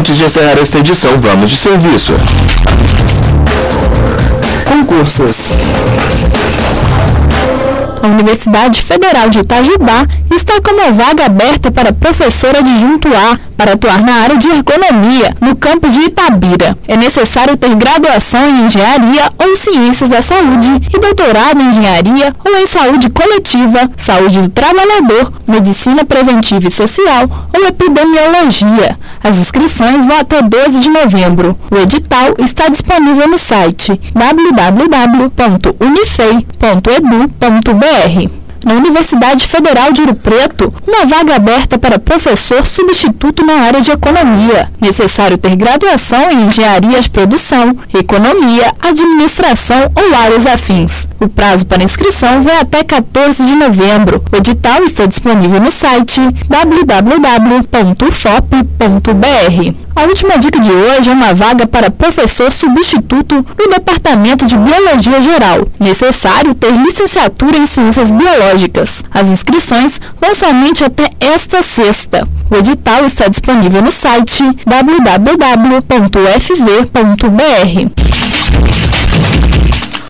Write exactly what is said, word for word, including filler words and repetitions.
Antes de encerrar esta edição, vamos de serviço. Concursos. A Universidade Federal de Itajubá está com uma vaga aberta para professor adjunto A para atuar na área de ergonomia no campus de Itabira. É necessário ter graduação em engenharia ou ciências da saúde e doutorado em engenharia ou em saúde coletiva, saúde do trabalhador, medicina preventiva e social ou epidemiologia. As inscrições vão até doze de novembro. O edital está disponível no site w w w ponto unifei ponto edu ponto b r. Na Universidade Federal de Ouro Preto, uma vaga aberta para professor substituto na área de economia. Necessário ter graduação em engenharia de produção, economia, administração ou áreas afins. O prazo para inscrição vai até quatorze de novembro. O edital está disponível no site w w w ponto u f o p ponto b r. A última dica de hoje é uma vaga para professor substituto no Departamento de Biologia Geral. Necessário ter licenciatura em Ciências Biológicas. As inscrições vão somente até esta sexta. O edital está disponível no site w w w ponto u f v ponto b r.